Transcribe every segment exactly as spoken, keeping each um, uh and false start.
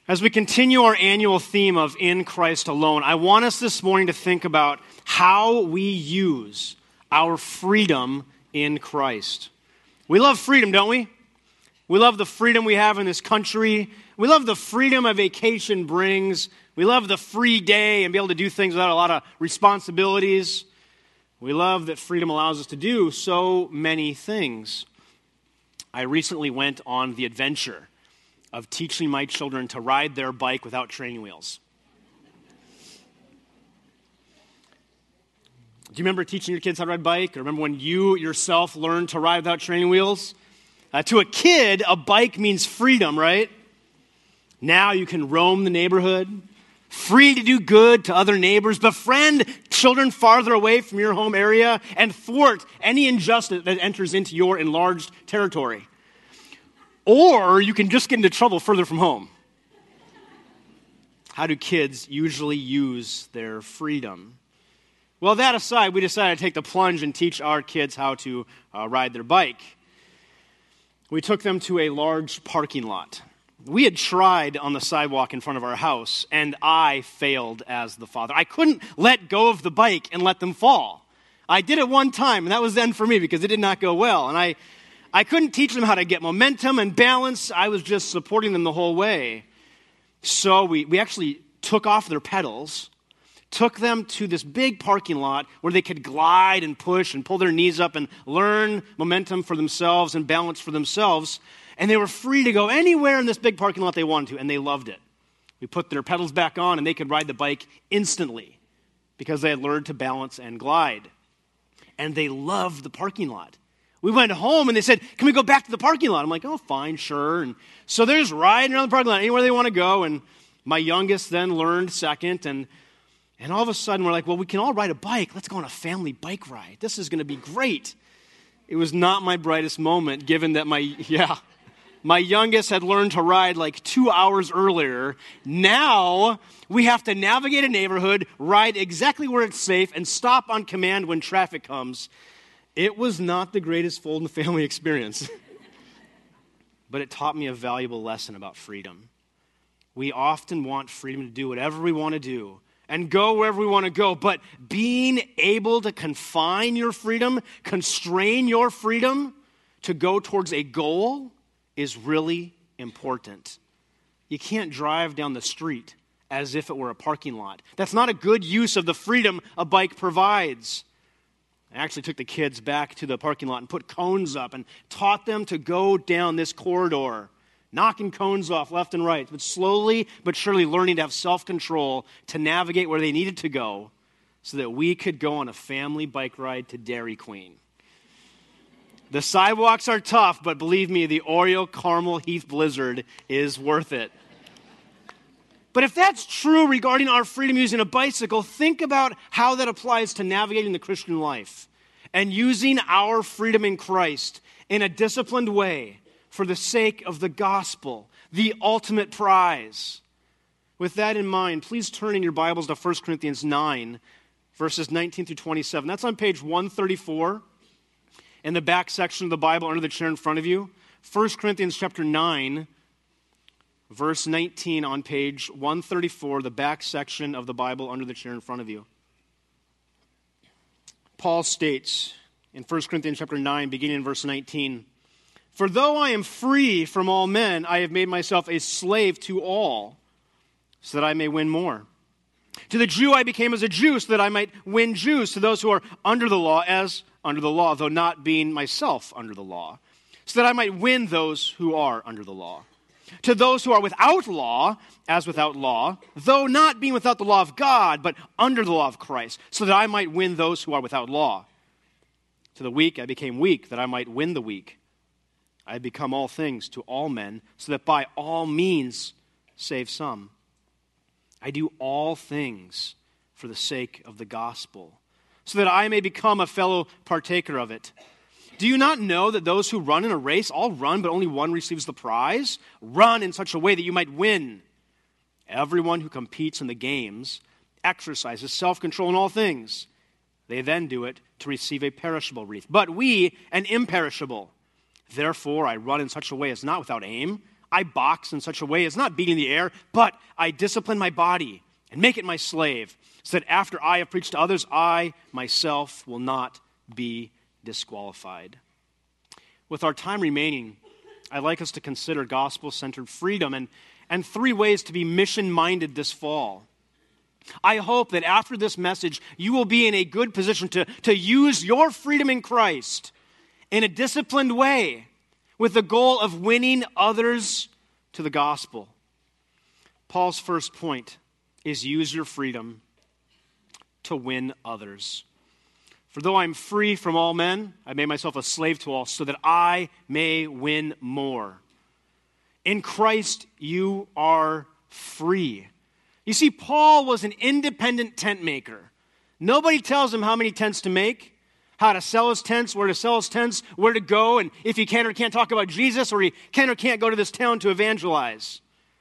As we continue our annual theme of In Christ Alone, I want us this morning to think about how we use our freedom in Christ. We love freedom, don't we? We love the freedom we have in this country. We love the freedom a vacation brings. We love the free day and be able to do things without a lot of responsibilities. We love that freedom allows us to do so many things. I recently went on the adventure of teaching my children to ride their bike without training wheels. Do you remember teaching your kids how to ride a bike? Or remember when you yourself learned to ride without training wheels? Uh, to a kid, a bike means freedom, right? Now you can roam the neighborhood, free to do good to other neighbors, befriend children farther away from your home area, and thwart any injustice that enters into your enlarged territory. Or you can just get into trouble further from home. How do kids usually use their freedom? Well, that aside, we decided to take the plunge and teach our kids how to uh, ride their bike. We took them to a large parking lot. We had tried on the sidewalk in front of our house, and I failed as the father. I couldn't let go of the bike and let them fall. I did it one time, and that was the end for me because it did not go well. And I I couldn't teach them how to get momentum and balance. I was just supporting them the whole way. So we, we actually took off their pedals, took them to this big parking lot where they could glide and push and pull their knees up and learn momentum for themselves and balance for themselves. And they were free to go anywhere in this big parking lot they wanted to, and they loved it. We put their pedals back on, and they could ride the bike instantly because they had learned to balance and glide. And they loved the parking lot. We went home and they said, can we go back to the parking lot? I'm like, oh, fine, sure. And so they're just riding around the parking lot anywhere they want to go. And my youngest then learned second. And, and all of a sudden we're like, well, we can all ride a bike. Let's go on a family bike ride. This is going to be great. It was not my brightest moment given that my, yeah, my youngest had learned to ride like two hours earlier. Now we have to navigate a neighborhood, ride exactly where it's safe, and stop on command when traffic comes. It was not the greatest Fulton family experience, but it taught me a valuable lesson about freedom. We often want freedom to do whatever we want to do and go wherever we want to go, but being able to confine your freedom, constrain your freedom to go towards a goal is really important. You can't drive down the street as if it were a parking lot. That's not a good use of the freedom a bike provides. I actually took the kids back to the parking lot and put cones up and taught them to go down this corridor, knocking cones off left and right, but slowly but surely learning to have self-control to navigate where they needed to go so that we could go on a family bike ride to Dairy Queen. The sidewalks are tough, but believe me, the Oreo Caramel Heath Blizzard is worth it. But if that's true regarding our freedom using a bicycle, think about how that applies to navigating the Christian life and using our freedom in Christ in a disciplined way for the sake of the gospel, the ultimate prize. With that in mind, please turn in your Bibles to First Corinthians nine, verses nineteen through twenty-seven. That's on page one thirty-four in the back section of the Bible under the chair in front of you. First Corinthians chapter nine, verse nineteen on page one thirty-four, the back section of the Bible under the chair in front of you. Paul states in First Corinthians chapter nine, beginning in verse nineteen, "For though I am free from all men, I have made myself a slave to all, so that I may win more. To the Jew I became as a Jew, so that I might win Jews. To those who are under the law, as under the law, though not being myself under the law, so that I might win those who are under the law. To those who are without law, as without law, though not being without the law of God, but under the law of Christ, so that I might win those who are without law. To the weak I became weak, that I might win the weak. I have become all things to all men, so that by all means save some. I do all things for the sake of the gospel, so that I may become a fellow partaker of it. Do you not know that those who run in a race all run, but only one receives the prize? Run in such a way that you might win. Everyone who competes in the games exercises self-control in all things. They then do it to receive a perishable wreath, but we an imperishable. Therefore I run in such a way as not without aim. I box in such a way as not beating the air, but I discipline my body and make it my slave, so that after I have preached to others, I myself will not be disqualified. With our time remaining, I'd like us to consider gospel-centered freedom and, and three ways to be mission-minded this fall. I hope that after this message, you will be in a good position to, to use your freedom in Christ in a disciplined way with the goal of winning others to the gospel. Paul's first point is use your freedom to win others. For though I'm free from all men, I made myself a slave to all, so that I may win more. In Christ, you are free. You see, Paul was an independent tent maker. Nobody tells him how many tents to make, how to sell his tents, where to sell his tents, where to go, and if he can or can't talk about Jesus, or he can or can't go to this town to evangelize.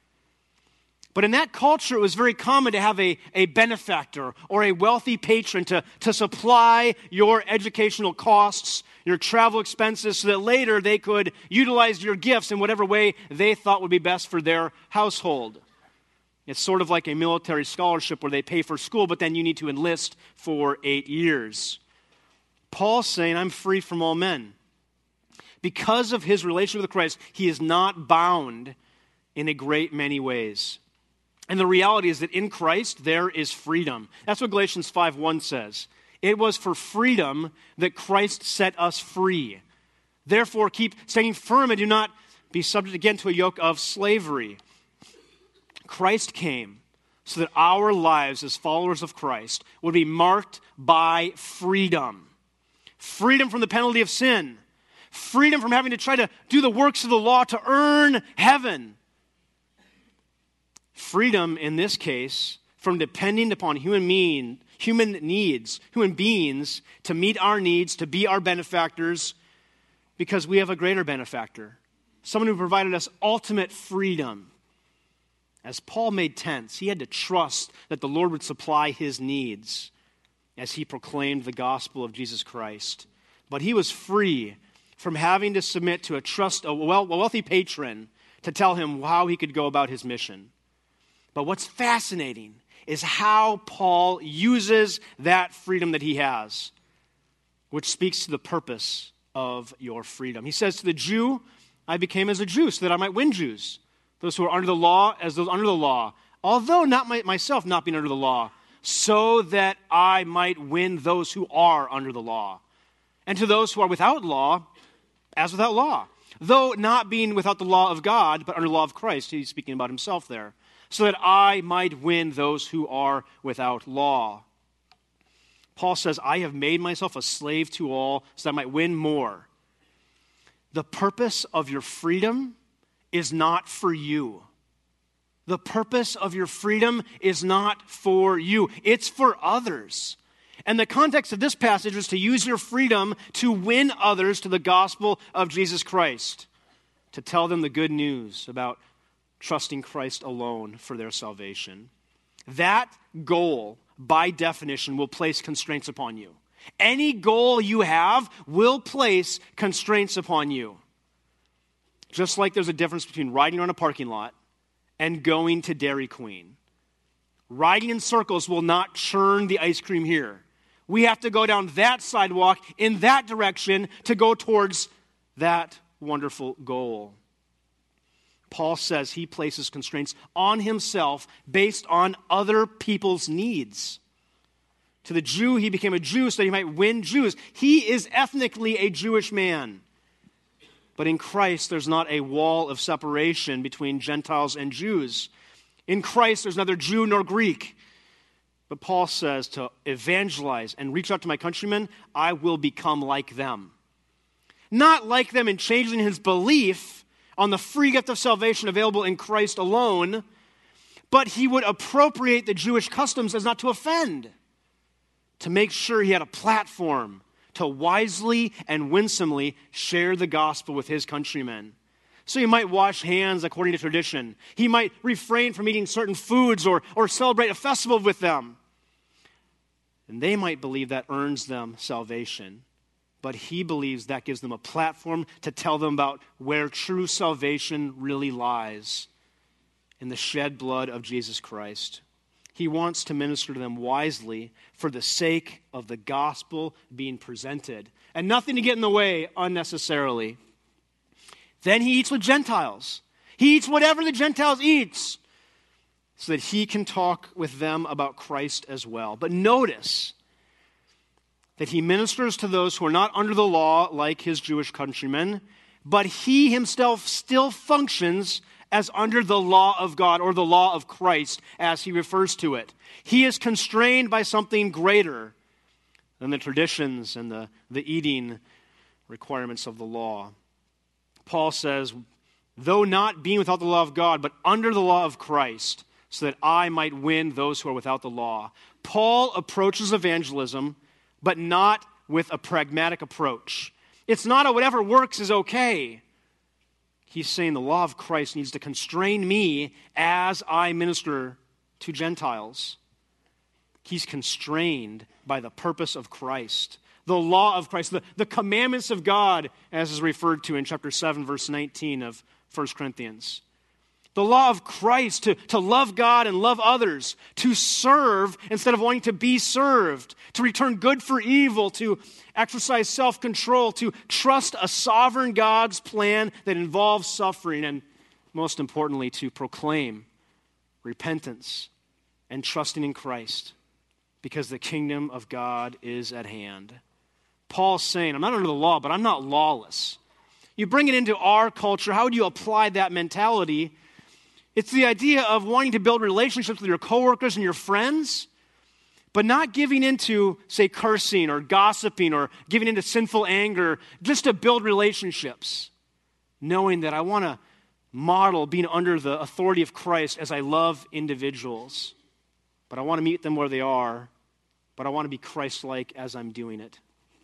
But in that culture, it was very common to have a, a benefactor or a wealthy patron to, to supply your educational costs, your travel expenses, so that later they could utilize your gifts in whatever way they thought would be best for their household. It's sort of like a military scholarship where they pay for school, but then you need to enlist for eight years. Paul's saying, I'm free from all men. Because of his relationship with Christ, he is not bound in a great many ways. And the reality is that in Christ, there is freedom. That's what Galatians five one says. It was for freedom that Christ set us free. Therefore, keep staying firm and do not be subject again to a yoke of slavery. Christ came so that our lives as followers of Christ would be marked by freedom. Freedom from the penalty of sin. Freedom from having to try to do the works of the law to earn heaven. Freedom, in this case, from depending upon human mean, human needs, human beings to meet our needs, to be our benefactors, because we have a greater benefactor, someone who provided us ultimate freedom. As Paul made tents, he had to trust that the Lord would supply his needs as he proclaimed the gospel of Jesus Christ. But he was free from having to submit to a trust, a wealthy patron to tell him how he could go about his mission. But what's fascinating is how Paul uses that freedom that he has, which speaks to the purpose of your freedom. He says to the Jew, I became as a Jew so that I might win Jews. Those who are under the law as those under the law, although not my, myself not being under the law, so that I might win those who are under the law. And to those who are without law, as without law. Though not being without the law of God, but under the law of Christ. He's speaking about himself there. So that I might win those who are without law. Paul says, I have made myself a slave to all so that I might win more. The purpose of your freedom is not for you. The purpose of your freedom is not for you. It's for others. And the context of this passage is to use your freedom to win others to the gospel of Jesus Christ. To tell them the good news about trusting Christ alone for their salvation. That goal, by definition, will place constraints upon you. Any goal you have will place constraints upon you. Just like there's a difference between riding around a parking lot and going to Dairy Queen. Riding in circles will not churn the ice cream here. We have to go down that sidewalk in that direction to go towards that wonderful goal. Paul says he places constraints on himself based on other people's needs. To the Jew, he became a Jew so that he might win Jews. He is ethnically a Jewish man. But in Christ, there's not a wall of separation between Gentiles and Jews. In Christ, there's neither Jew nor Greek. But Paul says to evangelize and reach out to my countrymen, I will become like them. Not like them in changing his belief on the free gift of salvation available in Christ alone, but he would appropriate the Jewish customs as not to offend, to make sure he had a platform to wisely and winsomely share the gospel with his countrymen. So he might wash hands according to tradition. He might refrain from eating certain foods or, or celebrate a festival with them. And they might believe that earns them salvation. but he believes that gives them a platform to tell them about where true salvation really lies, in the shed blood of Jesus Christ. He wants to minister to them wisely for the sake of the gospel being presented, and nothing to get in the way unnecessarily. Then he eats with Gentiles. He eats whatever the Gentiles eat, so that he can talk with them about Christ as well. But notice that he ministers to those who are not under the law like his Jewish countrymen, but he himself still functions as under the law of God, or the law of Christ, as he refers to it. He is constrained by something greater than the traditions and the, the eating requirements of the law. Paul says, though not being without the law of God, but under the law of Christ, so that I might win those who are without the law. Paul approaches evangelism, but not with a pragmatic approach. It's not a whatever works is okay. He's saying the law of Christ needs to constrain me as I minister to Gentiles. He's constrained by the purpose of Christ, the law of Christ, the, the commandments of God, as is referred to in chapter seven, verse nineteen of First Corinthians. The law of Christ, to, to love God and love others, to serve instead of wanting to be served, to return good for evil, to exercise self-control, to trust a sovereign God's plan that involves suffering, and most importantly, to proclaim repentance and trusting in Christ, because the kingdom of God is at hand. Paul's saying, I'm not under the law, but I'm not lawless. You bring it into our culture, how would you apply that mentality? It's the idea of wanting to build relationships with your coworkers and your friends, but not giving into, say, cursing or gossiping or giving into sinful anger just to build relationships, knowing that I want to model being under the authority of Christ as I love individuals, but I want to meet them where they are, but I want to be Christ-like as I'm doing it.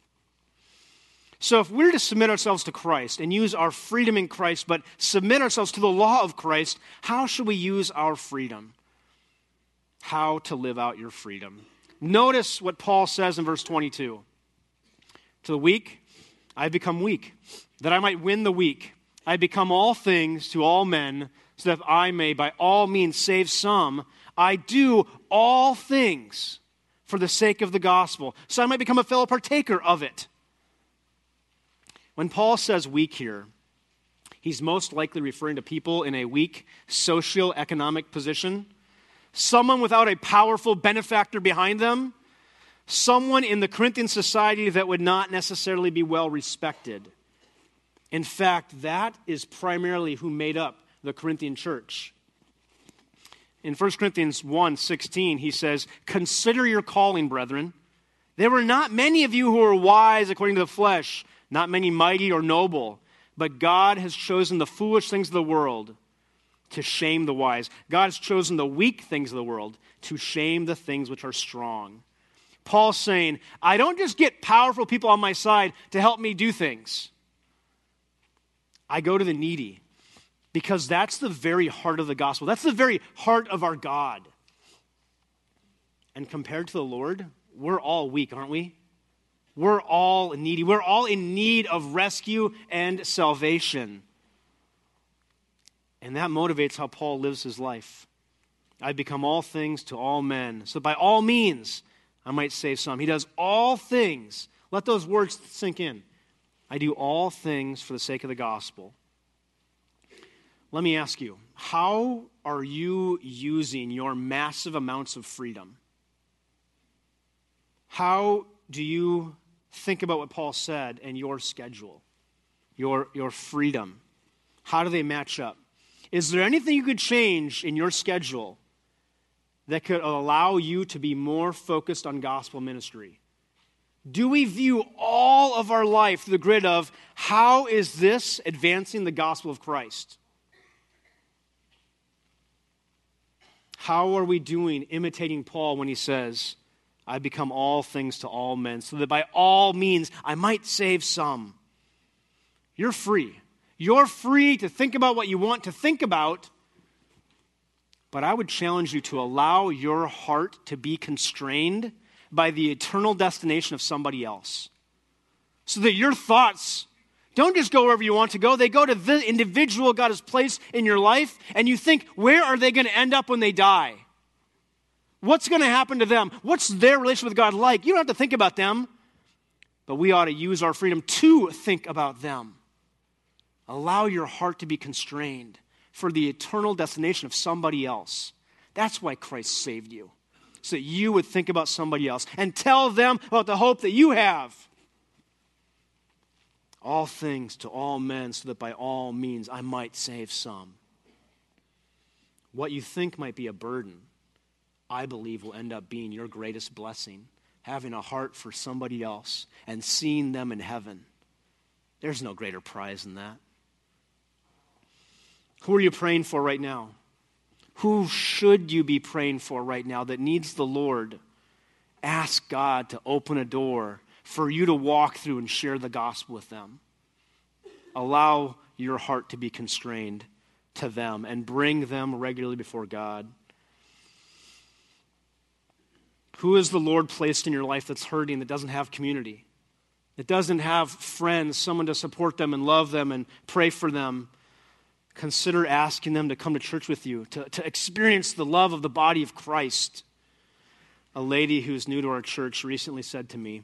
So if we're to submit ourselves to Christ and use our freedom in Christ, but submit ourselves to the law of Christ, how should we use our freedom? How to live out your freedom. Notice what Paul says in verse twenty-two. To the weak, I have become weak, that I might win the weak. I have become all things to all men, so that I may by all means save some. I do all things for the sake of the gospel, so I might become a fellow partaker of it. When Paul says weak here, he's most likely referring to people in a weak socioeconomic position, someone without a powerful benefactor behind them, someone in the Corinthian society that would not necessarily be well respected. In fact, that is primarily who made up the Corinthian church. In First Corinthians one sixteen, he says, "Consider your calling, brethren. There were not many of you who were wise according to the flesh, not many mighty or noble, but God has chosen the foolish things of the world to shame the wise. God has chosen the weak things of the world to shame the things which are strong." Paul's saying, I don't just get powerful people on my side to help me do things. I go to the needy, because that's the very heart of the gospel. That's the very heart of our God. And compared to the Lord, we're all weak, aren't we? We're all needy. We're all in need of rescue and salvation. And that motivates how Paul lives his life. I've become all things to all men, so by all means I might save some. He does all things. Let those words sink in. I do all things for the sake of the gospel. Let me ask you, how are you using your massive amounts of freedom? How do you think about what Paul said and your schedule, your, your freedom? How do they match up? Is there anything you could change in your schedule that could allow you to be more focused on gospel ministry? Do we view all of our life through the grid of how is this advancing the gospel of Christ? How are we doing imitating Paul when he says, I become all things to all men, so that by all means I might save some? You're free. You're free to think about what you want to think about, but I would challenge you to allow your heart to be constrained by the eternal destination of somebody else. so that your thoughts don't just go wherever you want to go. They go to the individual God has placed in your life, and you think, where are they going to end up when they die? What's going to happen to them? What's their relationship with God like? You don't have to think about them, but we ought to use our freedom to think about them. Allow your heart to be constrained for the eternal destination of somebody else. That's why Christ saved you, so that you would think about somebody else and tell them about the hope that you have. All things to all men, so that by all means I might save some. What you think might be a burden, I believe will end up being your greatest blessing, having a heart for somebody else and seeing them in heaven. There's no greater prize than that. Who are you praying for right now? Who should you be praying for right now that needs the Lord? Ask God to open a door for you to walk through and share the gospel with them. Allow your heart to be constrained to them and bring them regularly before God. Who is the Lord placed in your life that's hurting, that doesn't have community, that doesn't have friends, someone to support them and love them and pray for them? Consider asking them to come to church with you, to, to experience the love of the body of Christ. A lady who's new to our church recently said to me,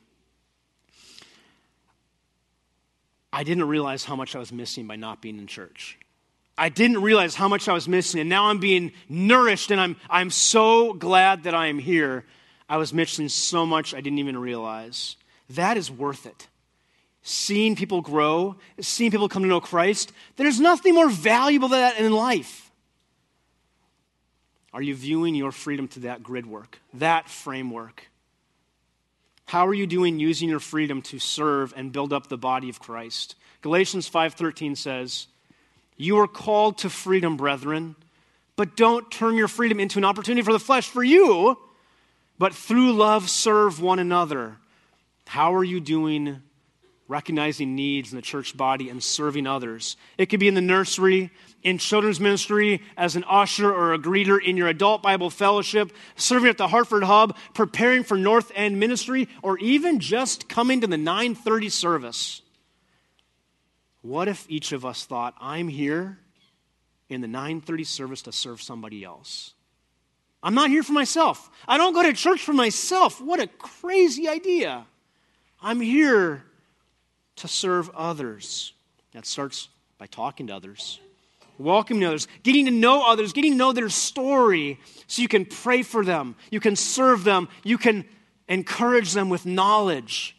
I didn't realize how much I was missing by not being in church. I didn't realize how much I was missing, and now I'm being nourished, and I'm, I'm so glad that I am here. I was missing so much I didn't even realize. That is worth it. Seeing people grow, seeing people come to know Christ, there's nothing more valuable than that in life. Are you viewing your freedom to that grid work, that framework? How are you doing using your freedom to serve and build up the body of Christ? Galatians five thirteen says, you are called to freedom, brethren, but don't turn your freedom into an opportunity for the flesh for you, but through love serve one another. How are you doing recognizing needs in the church body and serving others? It could be in the nursery, in children's ministry, as an usher or a greeter, in your adult Bible fellowship, serving at the Hartford Hub, preparing for North End ministry, or even just coming to the nine thirty service. What if each of us thought, I'm here in the nine thirty service to serve somebody else? I'm not here for myself. I don't go to church for myself. What a crazy idea. I'm here to serve others. That starts by talking to others, welcoming others, getting to know others, getting to know their story so you can pray for them, you can serve them, you can encourage them with knowledge.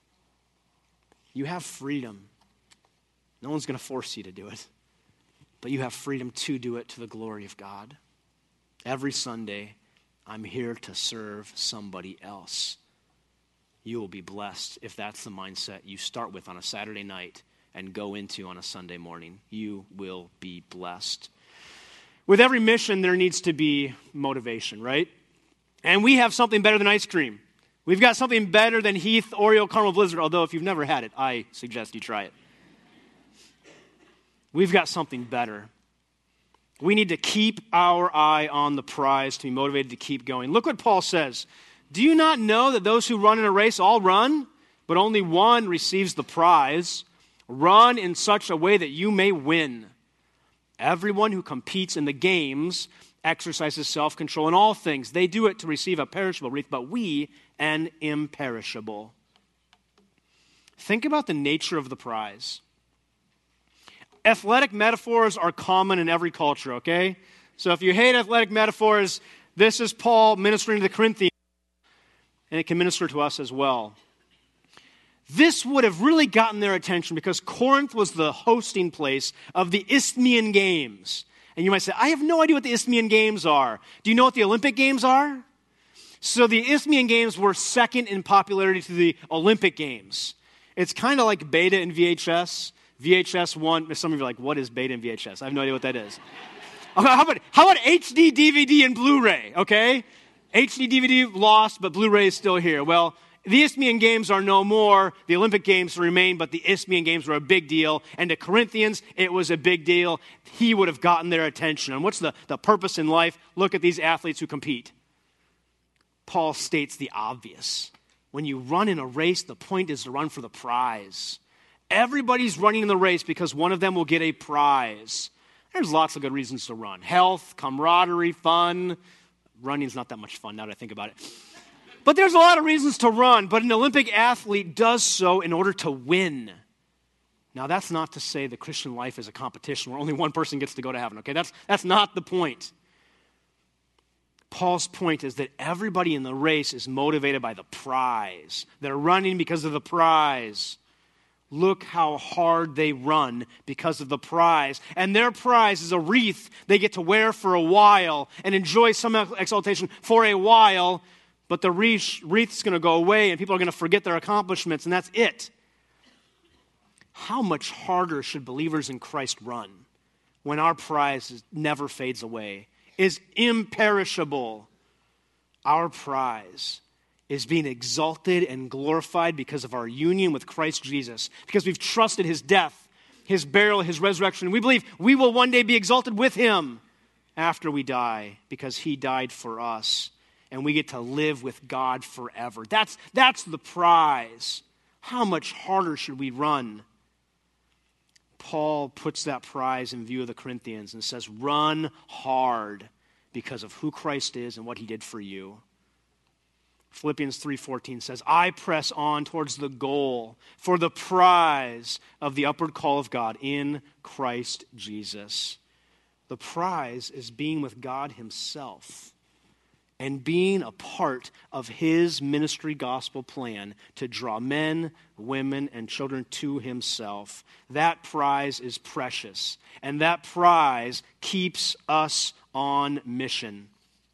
You have freedom. No one's going to force you to do it, but you have freedom to do it to the glory of God. Every Sunday, I'm here to serve somebody else. You will be blessed if that's the mindset you start with on a Saturday night and go into on a Sunday morning. You will be blessed. With every mission, there needs to be motivation, right? And we have something better than ice cream. We've got something better than Heath Oreo Caramel Blizzard, although if you've never had it, I suggest you try it. We've got something better. We need to keep our eye on the prize to be motivated to keep going. Look what Paul says. Do you not know that those who run in a race all run, but only one receives the prize? Run in such a way that you may win. Everyone who competes in the games exercises self-control in all things. They do it to receive a perishable wreath, but we an imperishable. Think about the nature of the prize. Athletic metaphors are common in every culture, okay? So if you hate athletic metaphors, this is Paul ministering to the Corinthians, and it can minister to us as well. This would have really gotten their attention because Corinth was the hosting place of the Isthmian Games. And you might say, I have no idea what the Isthmian Games are. Do you know what the Olympic Games are? So the Isthmian Games were second in popularity to the Olympic Games. It's kind of like Beta and V H S. V H S one, some of you are like, what is Beta and V H S? I have no idea what that is. How about, how about H D D V D and Blu-ray, okay? H D D V D lost, but Blu-ray is still here. Well, the Isthmian Games are no more. The Olympic Games remain, but the Isthmian Games were a big deal. And to Corinthians, it was a big deal. He would have gotten their attention. And what's the, the purpose in life? Look at these athletes who compete. Paul states the obvious. When you run in a race, the point is to run for the prize. Everybody's running in the race because one of them will get a prize. There's lots of good reasons to run. Health, camaraderie, fun. Running's not that much fun now that I think about it. But there's a lot of reasons to run, but an Olympic athlete does so in order to win. Now, that's not to say the Christian life is a competition where only one person gets to go to heaven, okay? That's, that's not the point. Paul's point is that everybody in the race is motivated by the prize. They're running because of the prize. Look how hard they run because of the prize. And their prize is a wreath they get to wear for a while and enjoy some exaltation for a while, but the wreath, wreath's going to go away and people are going to forget their accomplishments, and that's it. How much harder should believers in Christ run when our prize never fades away, is imperishable? Our prize is being exalted and glorified because of our union with Christ Jesus, because we've trusted his death, his burial, his resurrection. We believe we will one day be exalted with him after we die because he died for us, and we get to live with God forever. That's, that's the prize. How much harder should we run? Paul puts that prize in view of the Corinthians and says, run hard because of who Christ is and what he did for you. Philippians three fourteen says, I press on towards the goal for the prize of the upward call of God in Christ Jesus. The prize is being with God himself and being a part of his ministry gospel plan to draw men, women, and children to himself. That prize is precious, and that prize keeps us on mission.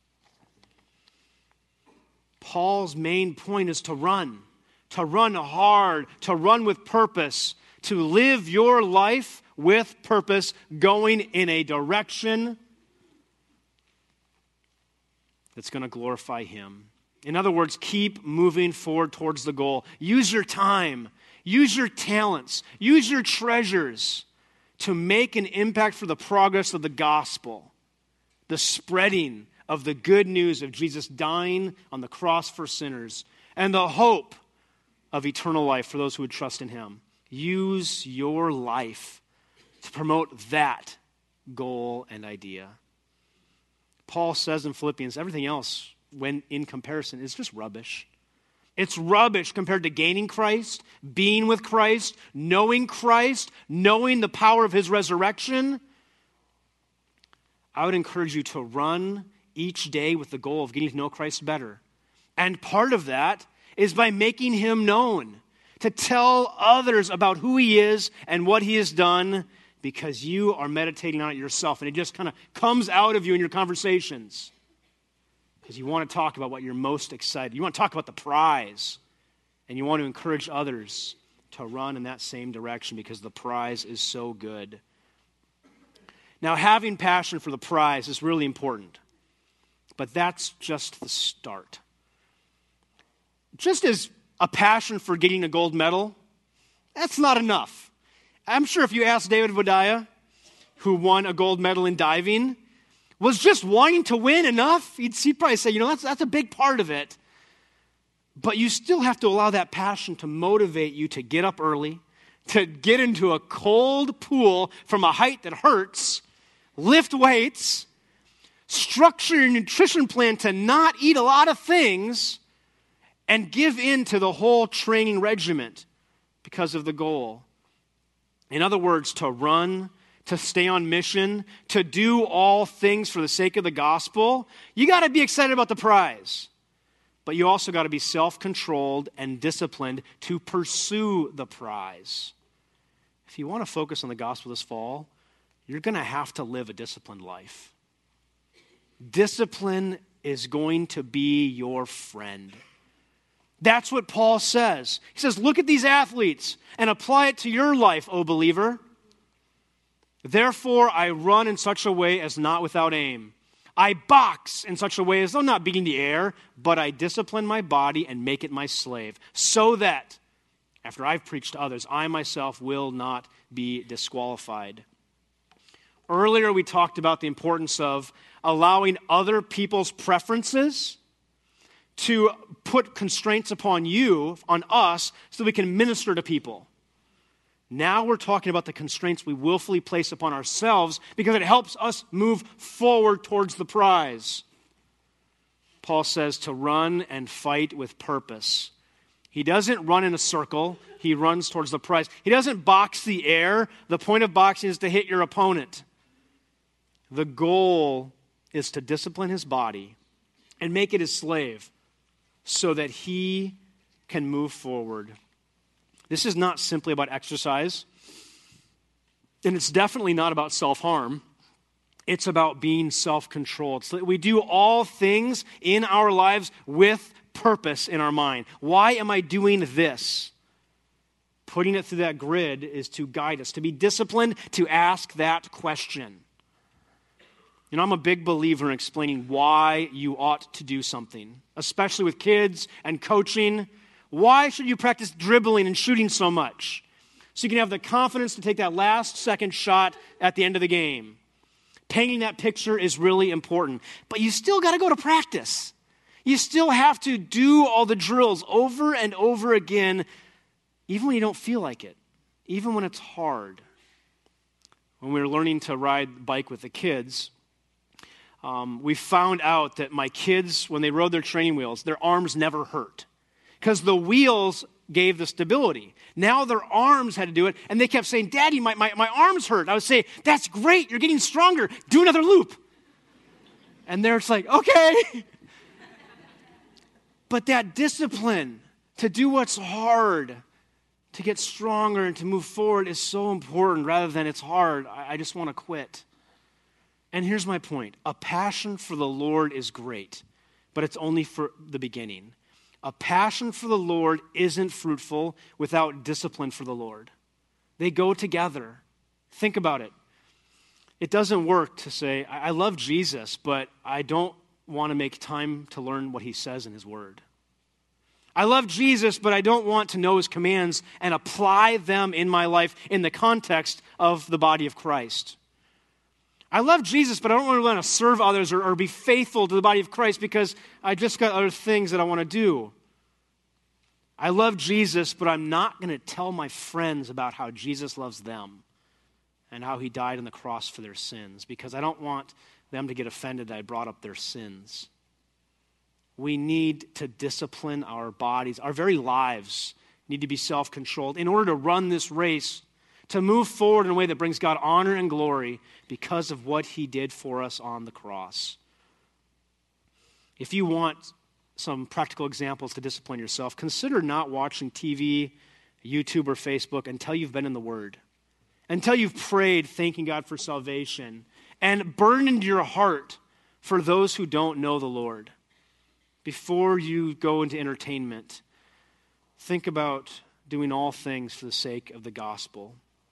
Paul's main point is to run, to run hard, to run with purpose, to live your life with purpose, going in a direction that's going to glorify him. In other words, keep moving forward towards the goal. Use your time, use your talents, use your treasures to make an impact for the progress of the gospel, the spreading of the good news of Jesus dying on the cross for sinners, and the hope of eternal life for those who would trust in him. Use your life to promote that goal and idea. Paul says in Philippians, everything else, when in comparison, is just rubbish. It's rubbish compared to gaining Christ, being with Christ, knowing Christ, knowing the power of his resurrection. I would encourage you to run each day with the goal of getting to know Christ better. And part of that is by making him known, to tell others about who he is and what he has done, because you are meditating on it yourself, and it just kind of comes out of you in your conversations. Because you want to talk about what you're most excited. You want to talk about the prize, and you want to encourage others to run in that same direction because the prize is so good. Now, having passion for the prize is really important, but that's just the start. Just as a passion for getting a gold medal, that's not enough. I'm sure if you asked David Wadaya, who won a gold medal in diving, was just wanting to win enough? He'd, he'd probably say, you know, that's, that's a big part of it. But you still have to allow that passion to motivate you to get up early, to get into a cold pool from a height that hurts, lift weights, structure your nutrition plan to not eat a lot of things, and give in to the whole training regiment because of the goal. In other words, to run, to stay on mission, to do all things for the sake of the gospel, you got to be excited about the prize. But you also got to be self-controlled and disciplined to pursue the prize. If you want to focus on the gospel this fall, you're going to have to live a disciplined life. Discipline is going to be your friend. That's what Paul says. He says, look at these athletes and apply it to your life, O believer. Therefore, I run in such a way as not without aim. I box in such a way as though not beating the air, but I discipline my body and make it my slave, so that after I've preached to others, I myself will not be disqualified. Earlier, we talked about the importance of allowing other people's preferences to put constraints upon you, on us, so we can minister to people. Now we're talking about the constraints we willfully place upon ourselves because it helps us move forward towards the prize. Paul says to run and fight with purpose. He doesn't run in a circle. He runs towards the prize. He doesn't box the air. The point of boxing is to hit your opponent. The goal is to discipline his body and make it his slave so that he can move forward. This is not simply about exercise, and it's definitely not about self-harm. It's about being self-controlled. So that we do all things in our lives with purpose in our mind. Why am I doing this? Putting it through that grid is to guide us, to be disciplined, to ask that question. You know, I'm a big believer in explaining why you ought to do something, especially with kids and coaching. Why should you practice dribbling and shooting so much? So you can have the confidence to take that last second shot at the end of the game. Painting that picture is really important. But you still got to go to practice. You still have to do all the drills over and over again, even when you don't feel like it, even when it's hard. When we were learning to ride the bike with the kids, um, we found out that my kids, when they rode their training wheels, their arms never hurt because the wheels gave the stability. Now their arms had to do it, and they kept saying, Daddy, my, my, my arms hurt. I would say, that's great, you're getting stronger. Do another loop. And they're just like, okay. But that discipline to do what's hard, to get stronger and to move forward is so important rather than it's hard, I, I just want to quit. And here's my point. A passion for the Lord is great, but it's only for the beginning. A passion for the Lord isn't fruitful without discipline for the Lord. They go together. Think about it. It doesn't work to say, I love Jesus, but I don't want to make time to learn what he says in his word. I love Jesus, but I don't want to know his commands and apply them in my life in the context of the body of Christ. I love Jesus, but I don't really want to serve others or, or be faithful to the body of Christ because I just got other things that I want to do. I love Jesus, but I'm not going to tell my friends about how Jesus loves them and how he died on the cross for their sins because I don't want them to get offended that I brought up their sins. We need to discipline our bodies. Our very lives need to be self-controlled in order to run this race, to move forward in a way that brings God honor and glory because of what he did for us on the cross. If you want some practical examples to discipline yourself, consider not watching T V, YouTube, or Facebook until you've been in the Word, until you've prayed thanking God for salvation, and burdened your heart for those who don't know the Lord. Before you go into entertainment, think about doing all things for the sake of the gospel.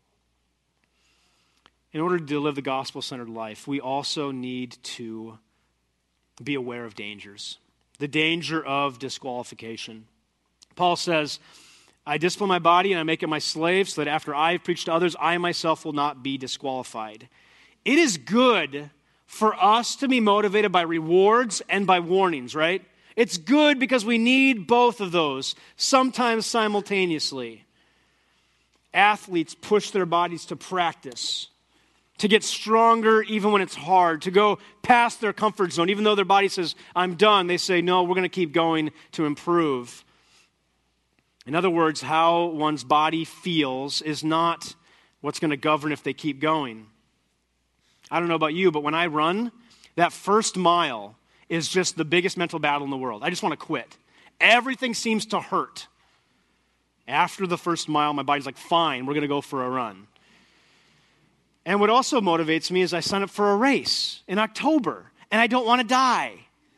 In order to live the gospel-centered life, we also need to be aware of dangers. The danger of disqualification. Paul says, I discipline my body and I make it my slave so that after I have preached to others, I myself will not be disqualified. It is good for us to be motivated by rewards and by warnings, right? It's good because we need both of those, sometimes simultaneously. Athletes push their bodies to practice, to get stronger even when it's hard, to go past their comfort zone. Even though their body says, I'm done, they say, no, we're going to keep going to improve. In other words, how one's body feels is not what's going to govern if they keep going. I don't know about you, but when I run, that first mile is just the biggest mental battle in the world. I just want to quit. Everything seems to hurt. After the first mile, my body's like, fine, we're going to go for a run. And what also motivates me is I sign up for a race in October, and I don't want to die.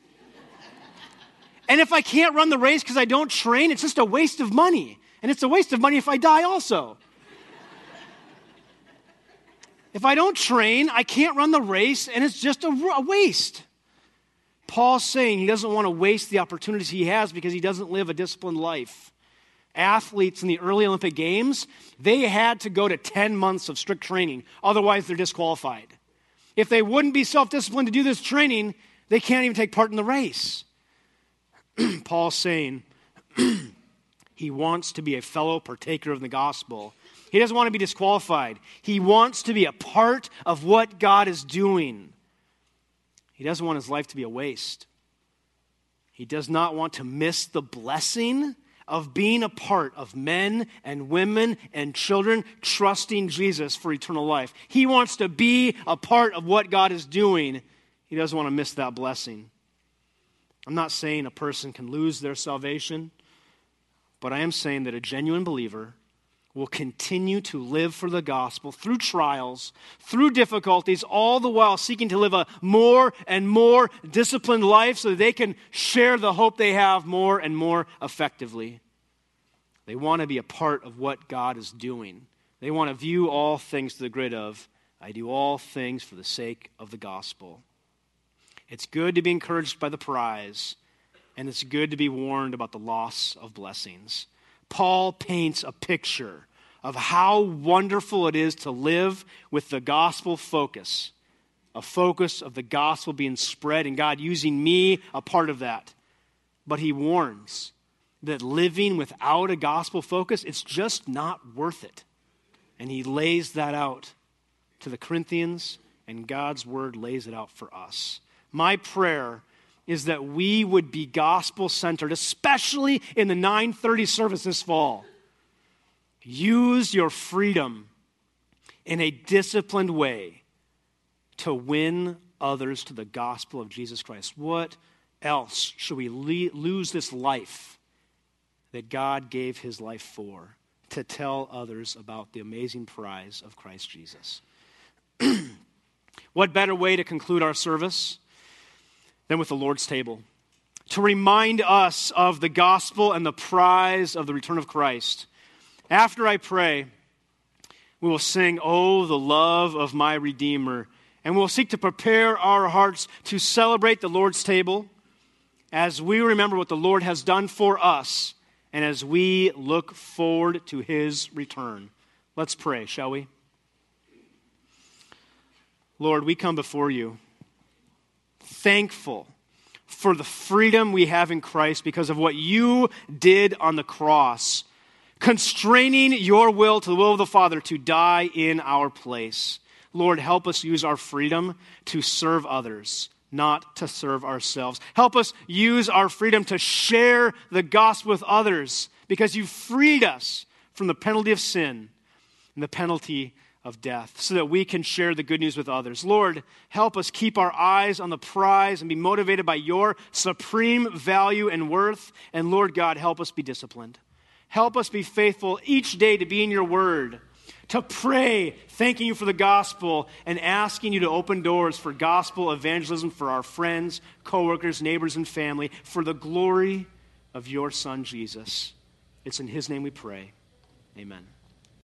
And if I can't run the race because I don't train, it's just a waste of money. And it's a waste of money if I die also. If I don't train, I can't run the race, and it's just a, a waste. Paul's saying he doesn't want to waste the opportunities he has because he doesn't live a disciplined life. Athletes in the early Olympic Games, they had to go to ten months of strict training. Otherwise, they're disqualified. If they wouldn't be self-disciplined to do this training, they can't even take part in the race. Paul's saying he wants to be a fellow partaker of the gospel. He doesn't want to be disqualified. He wants to be a part of what God is doing. He doesn't want his life to be a waste. He does not want to miss the blessing of being a part of men and women and children trusting Jesus for eternal life. He wants to be a part of what God is doing. He doesn't want to miss that blessing. I'm not saying a person can lose their salvation, but I am saying that a genuine believer will continue to live for the gospel through trials, through difficulties, all the while seeking to live a more and more disciplined life so that they can share the hope they have more and more effectively. They want to be a part of what God is doing. They want to view all things to the grid of, I do all things for the sake of the gospel. It's good to be encouraged by the prize, and it's good to be warned about the loss of blessings. Paul paints a picture of how wonderful it is to live with the gospel focus, a focus of the gospel being spread and God using me, a part of that. But he warns that living without a gospel focus, it's just not worth it. And he lays that out to the Corinthians, and God's word lays it out for us. My prayer is that we would be gospel-centered, especially in the nine thirty service this fall. Use your freedom in a disciplined way to win others to the gospel of Jesus Christ. What else should we le- lose this life that God gave his life for, to tell others about the amazing prize of Christ Jesus? What better way to conclude our service than with the Lord's table, to remind us of the gospel and the prize of the return of Christ. After I pray, we will sing, "Oh, the love of my Redeemer," and we'll seek to prepare our hearts to celebrate the Lord's table as we remember what the Lord has done for us and as we look forward to his return. Let's pray, shall we? Lord, we come before you thankful for the freedom we have in Christ because of what you did on the cross, constraining your will to the will of the Father to die in our place. Lord, help us use our freedom to serve others, not to serve ourselves. Help us use our freedom to share the gospel with others because you freed us from the penalty of sin and the penalty of death so that we can share the good news with others. Lord, help us keep our eyes on the prize and be motivated by your supreme value and worth. And Lord God, help us be disciplined. Help us be faithful each day to be in your word, to pray, thanking you for the gospel and asking you to open doors for gospel evangelism for our friends, coworkers, neighbors, and family for the glory of your Son, Jesus. It's in his name we pray. Amen.